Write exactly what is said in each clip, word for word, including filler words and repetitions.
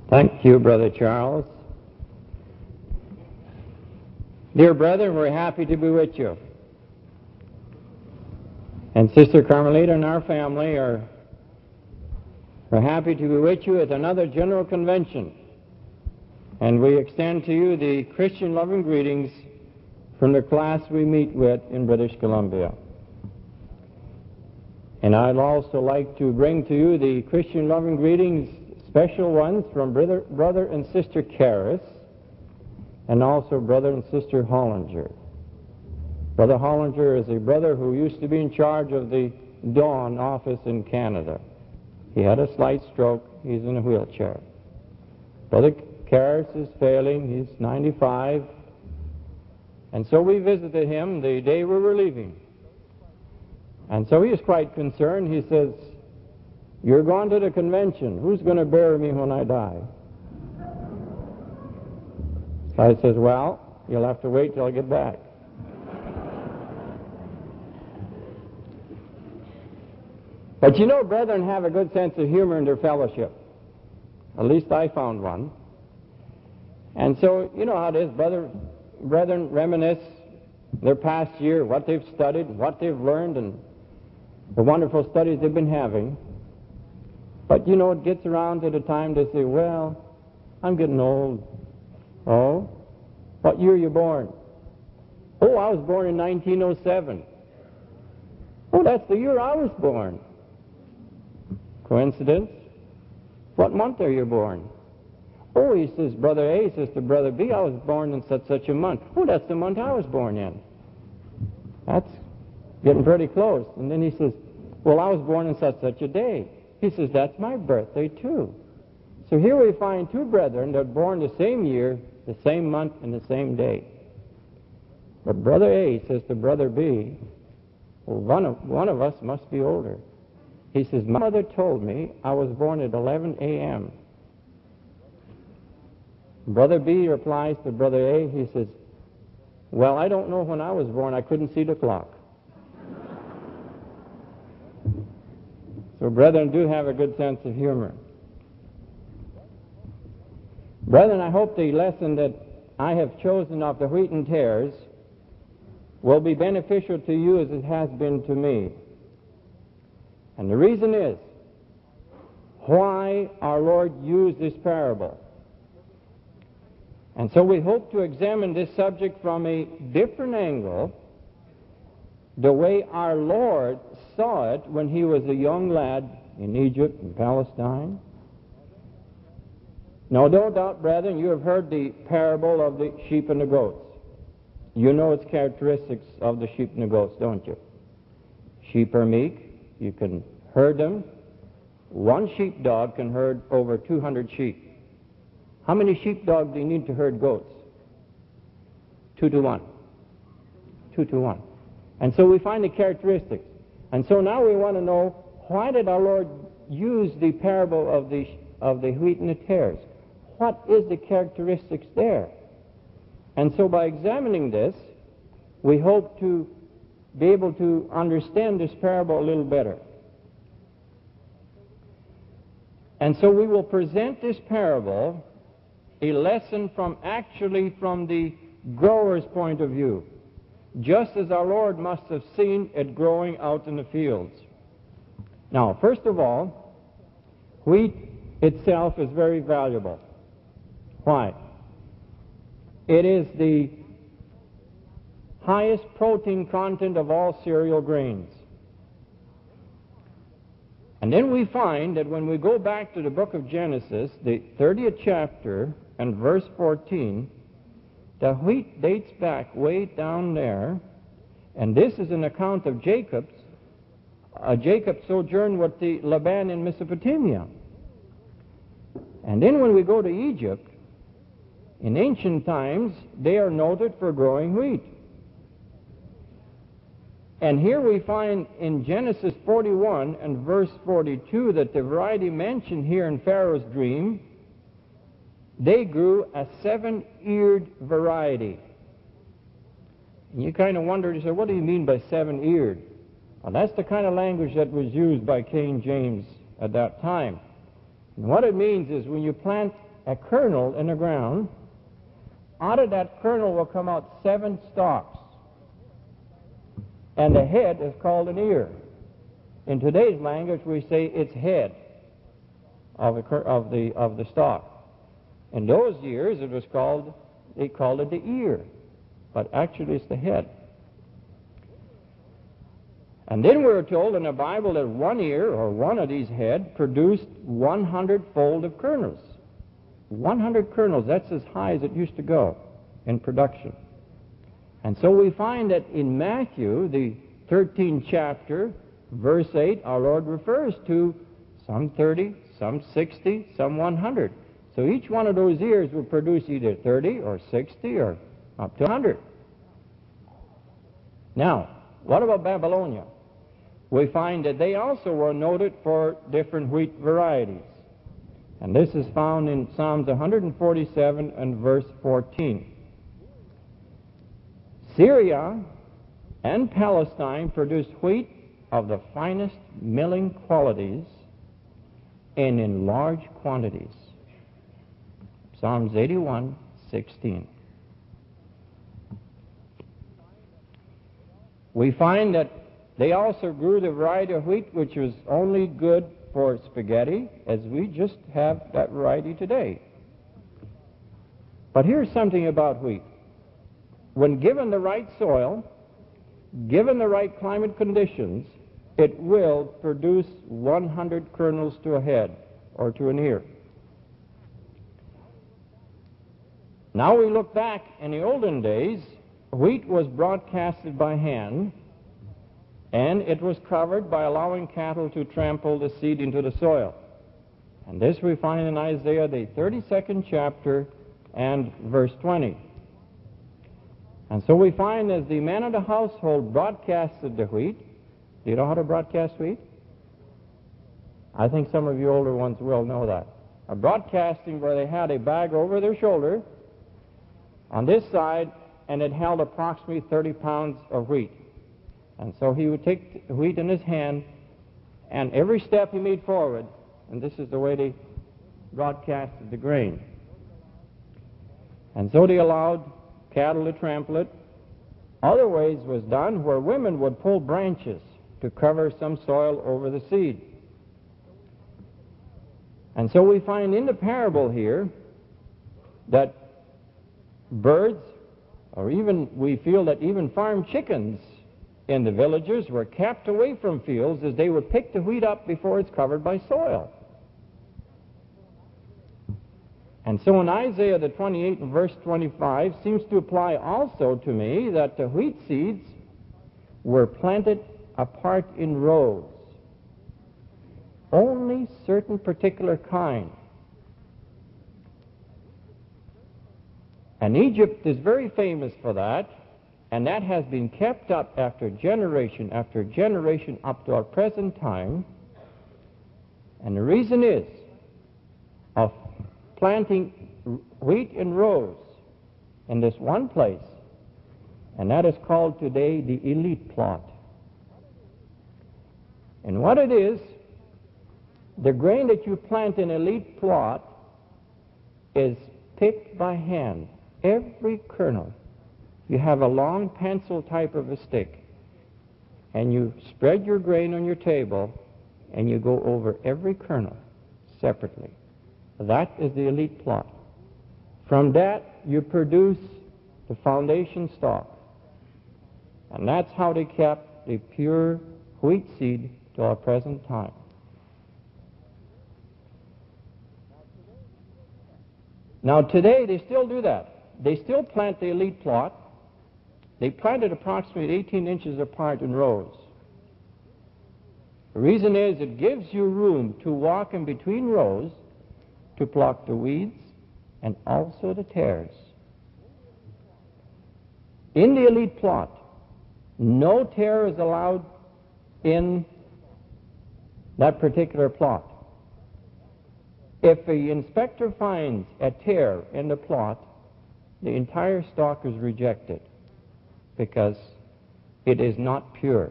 Thank you, Brother Charles. Dear brethren, we're happy to be with you. And Sister Carmelita and our family are, are happy to be with you at another General Convention. And we extend to you the Christian loving greetings from the class we meet with in British Columbia. And I'd also like to bring to you the Christian loving greetings, special ones from Brother, brother and Sister Karras, and also Brother and Sister Hollinger. Brother Hollinger is a brother who used to be in charge of the Dawn office in Canada. He had a slight stroke. He's in a wheelchair. Brother Karras is failing. He's ninety-five. And so we visited him the day we were leaving. And so he is quite concerned. He says, "You're going to the convention. Who's going to bury me when I die?" So I says, "Well, you'll have to wait till I get back." But you know, brethren have a good sense of humor in their fellowship. At least I found one. And so, you know how it is, brother, brethren reminisce their past year, what they've studied, what they've learned, and the wonderful studies they've been having. But, you know, it gets around to the time they say, "Well, I'm getting old." "Oh? What year are you born?" "Oh, I was born in nineteen oh seven. "Oh, that's the year I was born." "Coincidence? What month are you born?" "Oh," he says, "Brother A says to Brother B, I was born in such such a month." "Oh, that's the month I was born in." That's getting pretty close. And then he says, "Well, I was born in such such a day." He says, "That's my birthday too." So here we find two brethren that are born the same year, the same month, and the same day. But Brother A says to Brother B, "Well, one of, one of us must be older." He says, "My mother told me I was born at eleven a.m. Brother B replies to Brother A, he says, "Well, I don't know when I was born. I couldn't see the clock." So brethren do have a good sense of humor. Brethren, I hope the lesson that I have chosen of the wheat and tares will be beneficial to you as it has been to me. And the reason is why our Lord used this parable. And so we hope to examine this subject from a different angle, the way our Lord saw it when he was a young lad in Egypt and Palestine. Now, no doubt, brethren, you have heard the parable of the sheep and the goats. You know its characteristics of the sheep and the goats, don't you? Sheep are meek. You can herd them. One sheepdog can herd over two hundred sheep. How many sheepdogs do you need to herd goats? Two to one. Two to one. And so we find the characteristics. And so now we want to know, why did our Lord use the parable of the, of the wheat and the tares? What is the characteristics there? And so by examining this, we hope to be able to understand this parable a little better. And so we will present this parable, a lesson from actually from the grower's point of view, just as our Lord must have seen it growing out in the fields. Now, first of all, wheat itself is very valuable. Why? It is the highest protein content of all cereal grains. And then we find that when we go back to the book of Genesis, the thirtieth chapter and verse fourteen, the wheat dates back way down there, and this is an account of Jacob's. Uh, Jacob sojourned with the Laban in Mesopotamia. And then when we go to Egypt, in ancient times, they are noted for growing wheat. And here we find in Genesis forty-one and verse forty-two that the variety mentioned here in Pharaoh's dream, they grew a seven-eared variety. And you kind of wonder, you say, what do you mean by seven-eared? Well, that's the kind of language that was used by King James at that time. And what it means is when you plant a kernel in the ground, out of that kernel will come out seven stalks. And the head is called an ear. In today's language, we say it's head of the, of the, of the stalk. In those years, it was called, they called it the ear. But actually, it's the head. And then we were told in the Bible that one ear, or one of these head, produced one hundred fold of kernels. one hundred kernels, that's as high as it used to go in production. And so we find that in Matthew, the thirteenth chapter, verse eight, our Lord refers to some thirty, some sixty, some one hundred. So each one of those ears will produce either thirty or sixty or up to one hundred. Now, what about Babylonia? We find that they also were noted for different wheat varieties. And this is found in Psalms one forty-seven and verse fourteen. Syria and Palestine produced wheat of the finest milling qualities and in large quantities. Psalms eighty-one sixteen. We find that they also grew the variety of wheat which was only good for spaghetti, as we just have that variety today. But here's something about wheat. When given the right soil, given the right climate conditions, it will produce one hundred kernels to a head or to an ear. Now we look back in the olden days, wheat was broadcasted by hand, and it was covered by allowing cattle to trample the seed into the soil. And this we find in Isaiah, the thirty-second chapter and verse twenty. And so we find as the man of the household broadcasted the wheat. Do you know how to broadcast wheat? I think some of you older ones will know that. A broadcasting where they had a bag over their shoulder on this side, and it held approximately thirty pounds of wheat. And so he would take the wheat in his hand, and every step he made forward, and this is the way they broadcasted the grain. And so they allowed cattle to trample it. Other ways was done where women would pull branches to cover some soil over the seed. And so we find in the parable here that birds, or even we feel that even farm chickens in the villages were kept away from fields as they would pick the wheat up before it's covered by soil. And so in Isaiah the twenty-eighth and verse twenty-five seems to apply also to me that the wheat seeds were planted apart in rows. Only certain particular kind. And Egypt is very famous for that, and that has been kept up after generation after generation up to our present time. And the reason is of planting wheat in rows in this one place, and that is called today the elite plot. And what it is, the grain that you plant in elite plot is picked by hand, every kernel. You have a long pencil type of a stick, and you spread your grain on your table, and you go over every kernel separately. That is the elite plot. From that, you produce the foundation stalk. And that's how they kept the pure wheat seed to our present time. Now today, they still do that. They still plant the elite plot. They plant it approximately eighteen inches apart in rows. The reason is it gives you room to walk in between rows to pluck the weeds and also the tares. In the elite plot, no tare is allowed in that particular plot. If the inspector finds a tare in the plot, the entire stalk is rejected because it is not pure.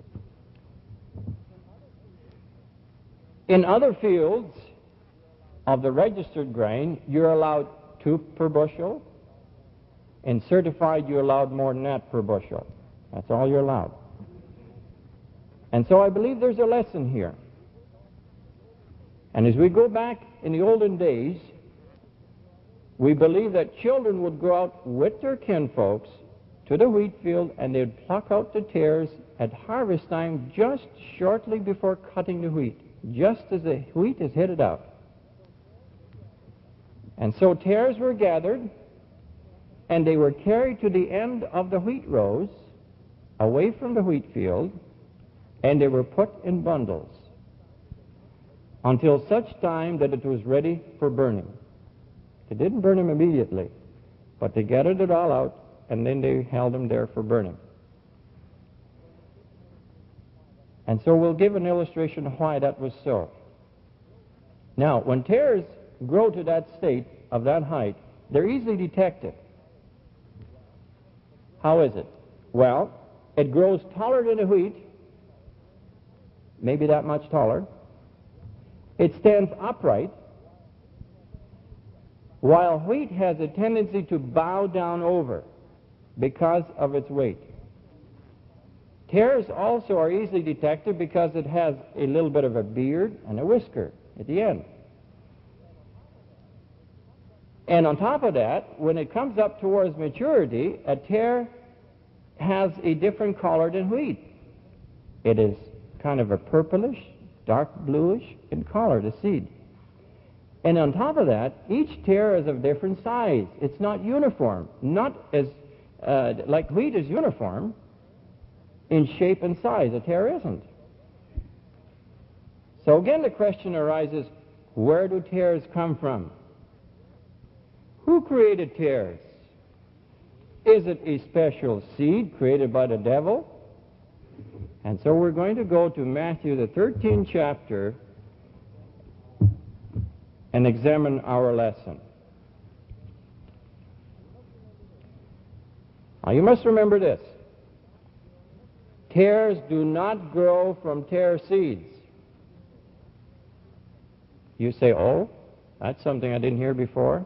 In other fields, of the registered grain, you're allowed two per bushel. In certified, you're allowed more than that per bushel. That's all you're allowed. And so I believe there's a lesson here. And as we go back in the olden days, we believe that children would go out with their kinfolks to the wheat field, and they'd pluck out the tares at harvest time just shortly before cutting the wheat, just as the wheat is headed out. And so tares were gathered, and they were carried to the end of the wheat rows, away from the wheat field, and they were put in bundles until such time that it was ready for burning. They didn't burn them immediately, but they gathered it all out, and then they held them there for burning. And so we'll give an illustration of why that was so. Now, when tares grow to that state of that height, they're easily detected. How is it? Well, it grows taller than the wheat, maybe that much taller. It stands upright, while wheat has a tendency to bow down over because of its weight. Tares also are easily detected because it has a little bit of a beard and a whisker at the end. And on top of that, when it comes up towards maturity, a tare has a different color than wheat. It is kind of a purplish, dark bluish in color, the seed. And on top of that, each tare is of different size. It's not uniform, not as uh, like wheat is uniform in shape and size. A tare isn't. So again, the question arises, where do tares come from? Who created tares? Is it a special seed created by the devil? And so we're going to go to Matthew, the thirteenth chapter, and examine our lesson. Now you must remember this. Tares do not grow from tare seeds. You say, oh, that's something I didn't hear before.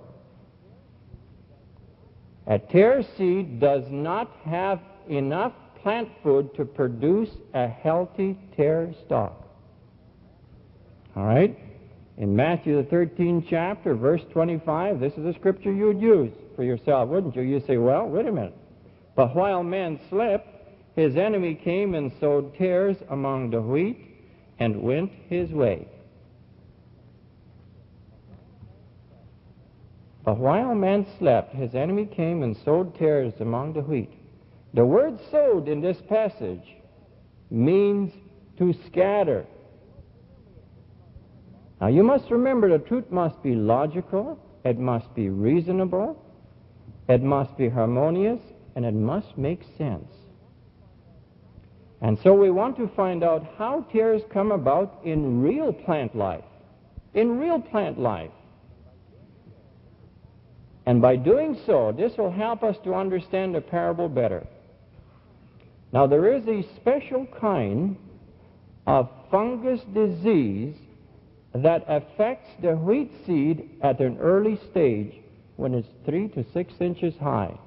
A tare seed does not have enough plant food to produce a healthy tare stalk. All right? In Matthew, the thirteenth chapter, verse twenty-five, this is a scripture you would use for yourself, wouldn't you? You say, well, wait a minute. But while man slept, his enemy came and sowed tares among the wheat and went his way. But while man slept, his enemy came and sowed tares among the wheat. The word sowed in this passage means to scatter. Now you must remember the truth must be logical, it must be reasonable, it must be harmonious, and it must make sense. And so we want to find out how tares come about in real plant life. In real plant life. And by doing so, this will help us to understand the parable better. Now, there is a special kind of fungus disease that affects the wheat seed at an early stage when it's three to six inches high.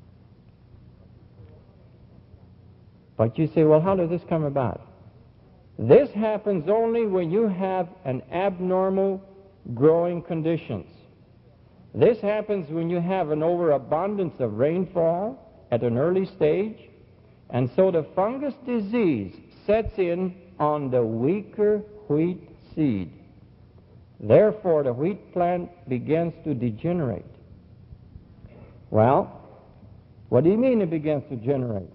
But you say, well, how does this come about? This happens only when you have an abnormal growing conditions. This happens when you have an overabundance of rainfall at an early stage, and so the fungus disease sets in on the weaker wheat seed. Therefore, the wheat plant begins to degenerate. Well, what do you mean it begins to degenerate?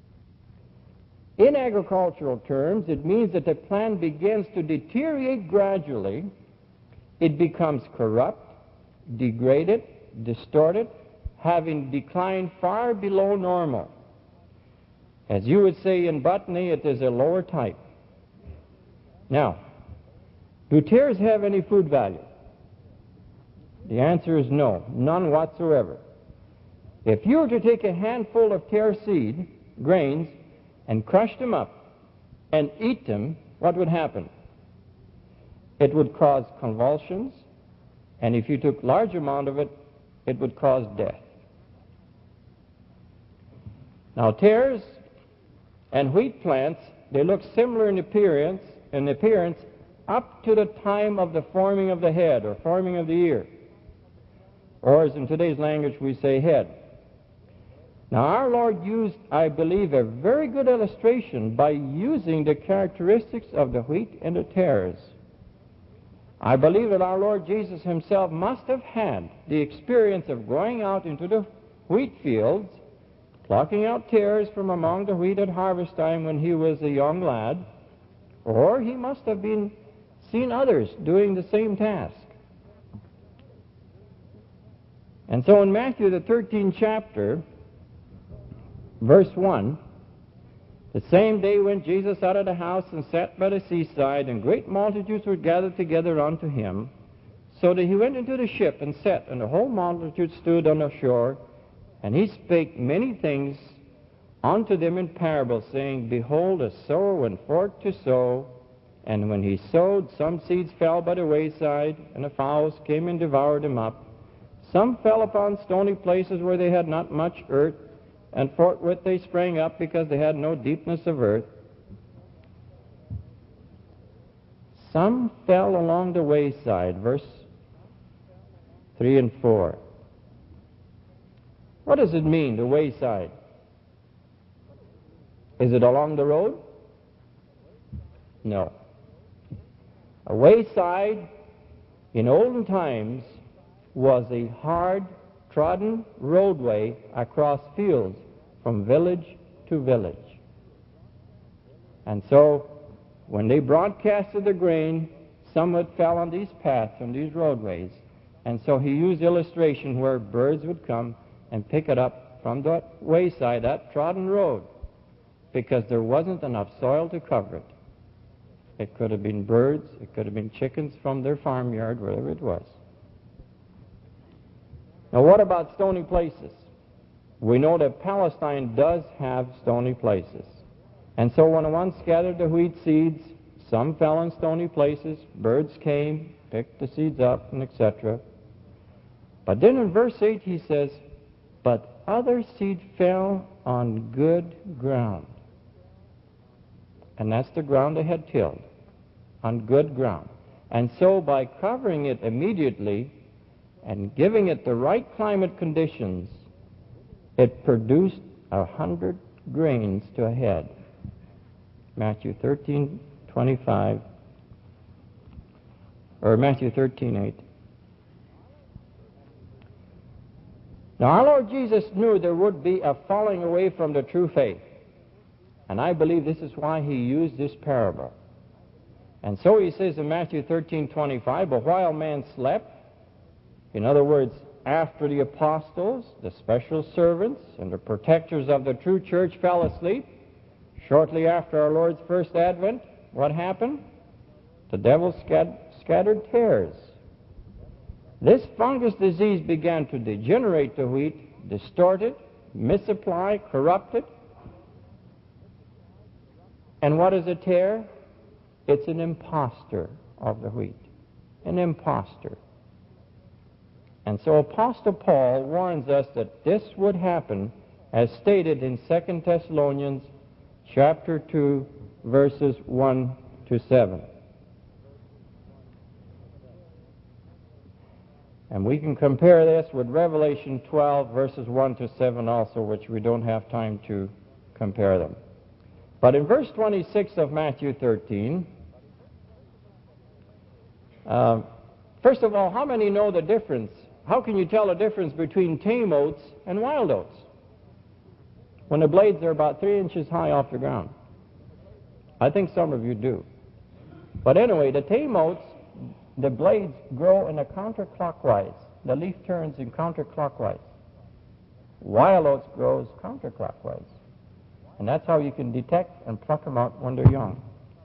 In agricultural terms, it means that the plant begins to deteriorate gradually. It becomes corrupt, degraded, distorted, having declined far below normal. As you would say in botany, it is a lower type. Now, do tares have any food value? The answer is no, none whatsoever. If you were to take a handful of tare seed, grains, and crush them up and eat them, what would happen? It would cause convulsions, And if you took large amount of it, it would cause death. Now, tares and wheat plants, they look similar in appearance, in appearance up to the time of the forming of the head or forming of the ear. Or as in today's language we say head. Now, our Lord used, I believe, a very good illustration by using the characteristics of the wheat and the tares. I believe that our Lord Jesus himself must have had the experience of going out into the wheat fields, plucking out tares from among the wheat at harvest time when he was a young lad, or he must have been seen others doing the same task. And so in Matthew, the thirteenth chapter, verse one, the same day went Jesus out of the house and sat by the seaside, and great multitudes were gathered together unto him, so that he went into the ship and sat, and the whole multitude stood on the shore. And he spake many things unto them in parables, saying, Behold, a sower went forth to sow, and when he sowed, some seeds fell by the wayside, and the fowls came and devoured them up. Some fell upon stony places where they had not much earth, and forthwith they sprang up, because they had no deepness of earth. Some fell along the wayside, verse three and four. What does it mean, the wayside? Is it along the road? No. A wayside in olden times was a hard trodden roadway across fields from village to village. And so when they broadcasted the grain, some of it fell on these paths, on these roadways. And so he used illustration where birds would come and pick it up from that wayside, that trodden road, because there wasn't enough soil to cover it. It could have been birds, it could have been chickens from their farmyard, wherever it was. Now, what about stony places? We know that Palestine does have stony places. And so when one scattered the wheat seeds, some fell in stony places, birds came, picked the seeds up, and et cetera. But then in verse eight he says, But other seed fell on good ground. And that's the ground they had tilled, on good ground. And so by covering it immediately and giving it the right climate conditions, it produced a hundred grains to a head. Matthew thirteen twenty-five, or Matthew thirteen eight. Now, our Lord Jesus knew there would be a falling away from the true faith. And I believe this is why he used this parable. And so he says in Matthew thirteen twenty-five, But while man slept, in other words, after the apostles, the special servants, and the protectors of the true church fell asleep, shortly after our Lord's first advent, what happened? The devil scat- scattered tares. This fungus disease began to degenerate the wheat, distort it, misapply, corrupt it. And what is a tare? It's an impostor of the wheat. An impostor. And so Apostle Paul warns us that this would happen as stated in Second Thessalonians chapter two, verses one to seven. And we can compare this with Revelation twelve, verses one to seven also, which we don't have time to compare them. But in verse twenty-six of Matthew thirteen, uh, first of all, how many know the difference? How can you tell the difference between tame oats and wild oats when the blades are about three inches high off the ground? I think some of you do. But anyway, the tame oats, the blades grow in a counterclockwise. The leaf turns in counterclockwise. Wild oats grows counterclockwise. And that's how you can detect and pluck them out when they're young.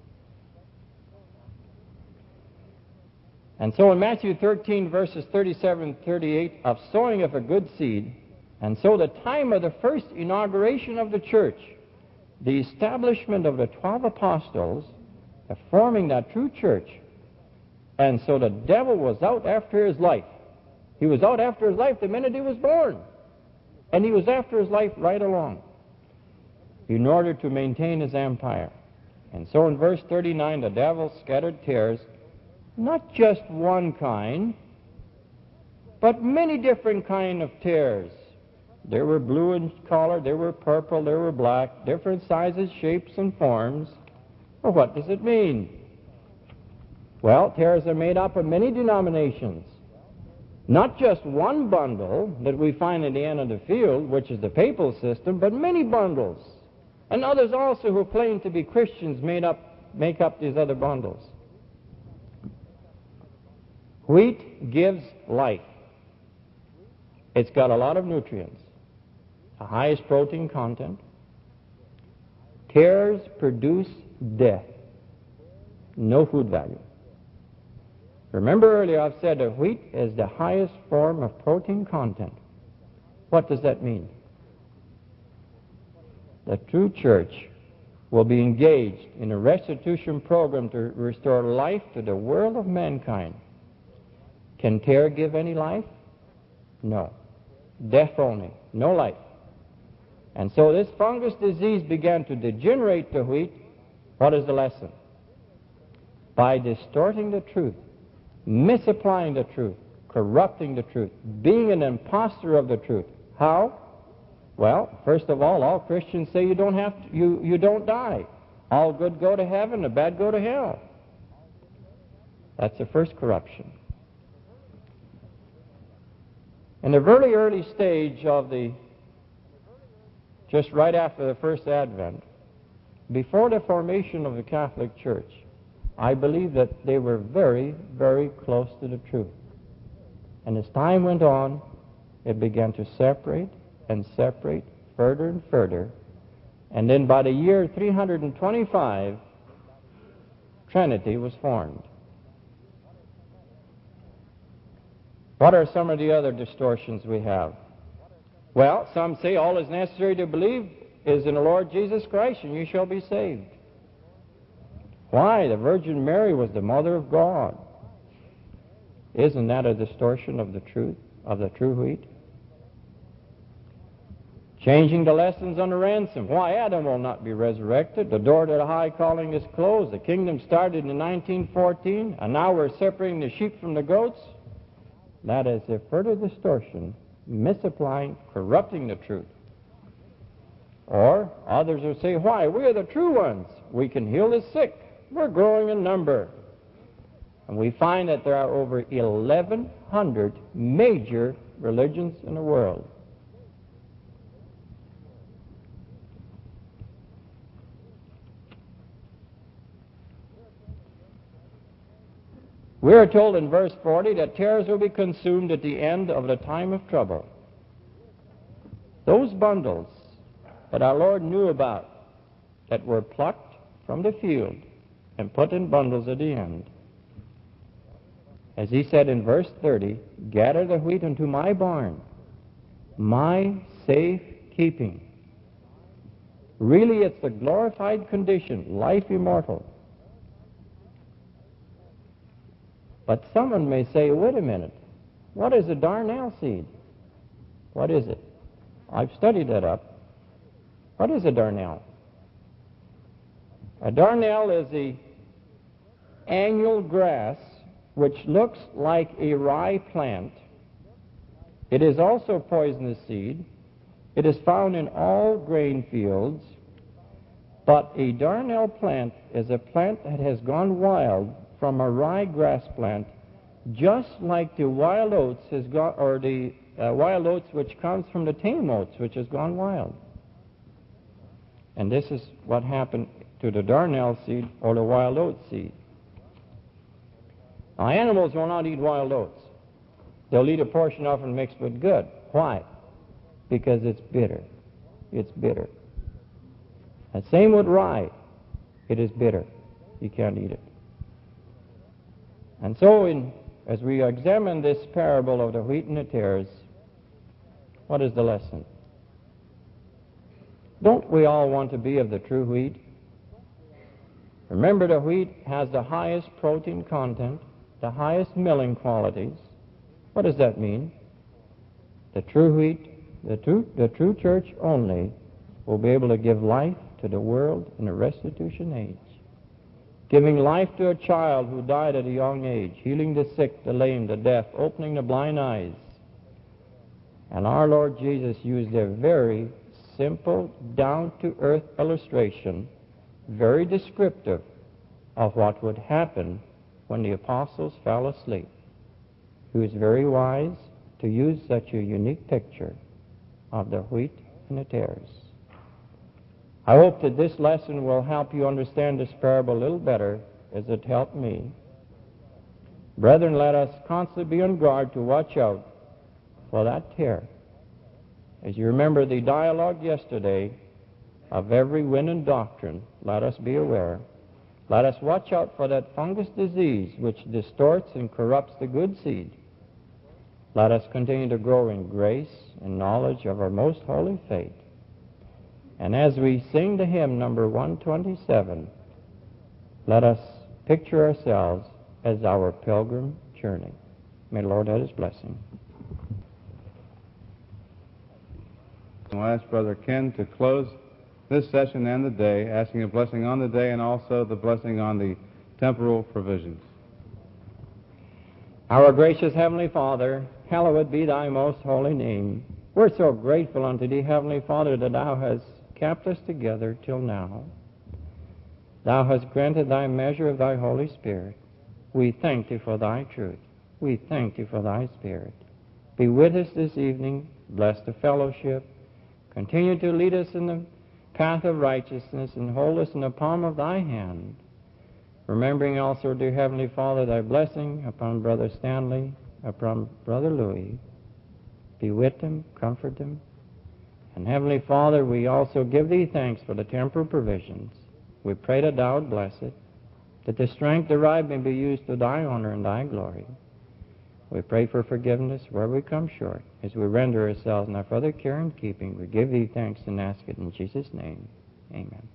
And so in Matthew thirteen, verses thirty-seven and thirty-eight, of sowing of a good seed, and so the time of the first inauguration of the church, the establishment of the twelve apostles, the forming that true church, And so the devil was out after his life. He was out after his life the minute he was born. And he was after his life right along in order to maintain his empire. And so in verse thirty-nine, the devil scattered tares, not just one kind, but many different kind of tares. There were blue in color, there were purple, there were black, different sizes, shapes, and forms. Well, what does it mean? Well, tares are made up of many denominations. Not just one bundle that we find at the end of the field, which is the papal system, but many bundles. And others also who claim to be Christians made up, make up these other bundles. Wheat gives life. It's got a lot of nutrients, the highest protein content. Tares produce death, no food value. Remember earlier I've said that wheat is the highest form of protein content. What does that mean? The true church will be engaged in a restitution program to restore life to the world of mankind. Can tare give any life? No. Death only, no life. And so this fungus disease began to degenerate the wheat. What is the lesson? By distorting the truth, misapplying the truth, corrupting the truth, being an impostor of the truth. How? Well, first of all, all Christians say you don't have to, you, you don't die. All good go to heaven, the bad go to hell. That's the first corruption. In the very early stage of the, just right after the first Advent, before the formation of the Catholic Church, I believe that they were very, very close to the truth. And as time went on, it began to separate and separate further and further. And then by the year three hundred twenty-five, Trinity was formed. What are some of the other distortions we have? Well, some say all is necessary to believe is in the Lord Jesus Christ and you shall be saved. Why? The Virgin Mary was the mother of God. Isn't that a distortion of the truth, of the true wheat? Changing the lessons on the ransom. Why? Adam will not be resurrected. The door to the high calling is closed. The kingdom started in nineteen fourteen, and now we're separating the sheep from the goats. That is a further distortion, misapplying, corrupting the truth. Or others will say, why? We are the true ones. We can heal the sick. We're growing in number. And we find that there are over eleven hundred major religions in the world. We are told in verse forty that tares will be consumed at the end of the time of trouble. Those bundles that our Lord knew about that were plucked from the field and put in bundles at the end. As he said in verse thirty, gather the wheat into my barn, my safe keeping. Really, it's the glorified condition, life immortal. But someone may say, wait a minute, what is a darnel seed? What is it? I've studied that up. What is a darnel? A darnel is the annual grass which looks like a rye plant. It is also a poisonous seed. It is found in all grain fields. But a darnel plant is a plant that has gone wild from a rye grass plant, just like the wild oats has gone, or the uh, wild oats which comes from the tame oats, which has gone wild. And this is what happened to the darnel seed or the wild oat seed. Now, animals will not eat wild oats. They'll eat a portion of it mixed with good. Why? Because it's bitter. It's bitter. And same with rye. It is bitter. You can't eat it. And so, in, as we examine this parable of the wheat and the tares, what is the lesson? Don't we all want to be of the true wheat? Remember, the wheat has the highest protein content. the highest milling qualities. What does that mean? The true wheat, the true, the true church only will be able to give life to the world in the restitution age. Giving life to a child who died at a young age, healing the sick, the lame, the deaf, opening the blind eyes. And our Lord Jesus used a very simple, down-to-earth illustration, very descriptive of what would happen when the apostles fell asleep. He was very wise to use such a unique picture of the wheat and the tares. I hope that this lesson will help you understand this parable a little better as it helped me. Brethren, let us constantly be on guard to watch out for that tare. As you remember the dialogue yesterday of every wind and doctrine, let us be aware. Let us watch out for that fungus disease which distorts and corrupts the good seed. Let us continue to grow in grace and knowledge of our most holy faith. And as we sing the hymn number one twenty-seven, let us picture ourselves as our pilgrim journey. May the Lord add His blessing. I'll ask Brother Ken to close this session and the day, asking a blessing on the day and also the blessing on the temporal provisions. Our gracious Heavenly Father, hallowed be Thy most holy name. We're so grateful unto Thee, Heavenly Father, that Thou hast kept us together till now. Thou hast granted Thy measure of Thy Holy Spirit. We thank Thee for Thy truth. We thank Thee for Thy Spirit. Be with us this evening. Bless the fellowship. Continue to lead us in the path of righteousness and hold us in the palm of Thy hand. Remembering also, dear Heavenly Father, Thy blessing upon Brother Stanley, upon Brother Louis. Be with them, comfort them. And Heavenly Father, we also give Thee thanks for the temporal provisions. We pray that Thou would bless it, that the strength derived may be used to Thy honor and Thy glory. We pray for forgiveness where we come short. As we render ourselves in Thy further care and keeping, we give Thee thanks and ask it in Jesus' name. Amen.